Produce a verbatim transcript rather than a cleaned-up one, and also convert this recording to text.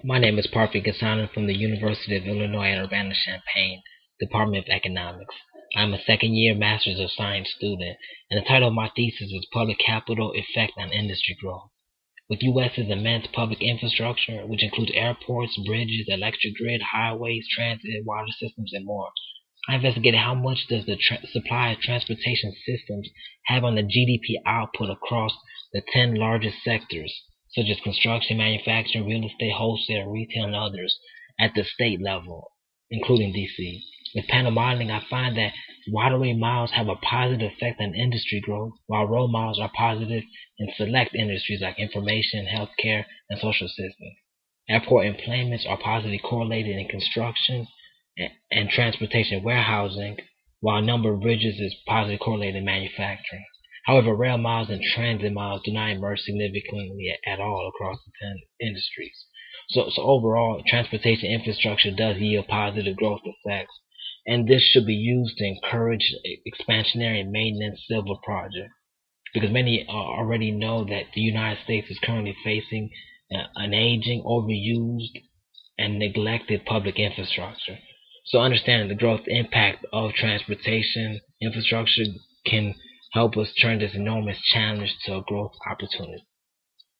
My name is Parfi Gassanan from the University of Illinois at Urbana-Champaign, Department of Economics. I'm a second-year Master's of Science student, and the title of my thesis is Public Capital Effect on Industry Growth. With U S's immense public infrastructure, which includes airports, bridges, electric grid, highways, transit, water systems, and more, I investigated how much does the tra- supply of transportation systems have on the G D P output across the ten largest sectors, such as construction, manufacturing, real estate, wholesale, retail, and others, at the state level, including D C. With panel modeling, I find that waterway miles have a positive effect on industry growth, while road miles are positive in select industries like information, healthcare, and social systems. Airport employments are positively correlated in construction and, and transportation warehousing, while number of bridges is positively correlated in manufacturing. However, rail miles and transit miles do not emerge significantly at all across the ten industries. So, so overall, transportation infrastructure does yield positive growth effects, and this should be used to encourage expansionary maintenance civil projects. Because many uh, already know that the United States is currently facing uh, an aging, overused, and neglected public infrastructure. So understanding the growth impact of transportation infrastructure can help us turn this enormous challenge to a growth opportunity.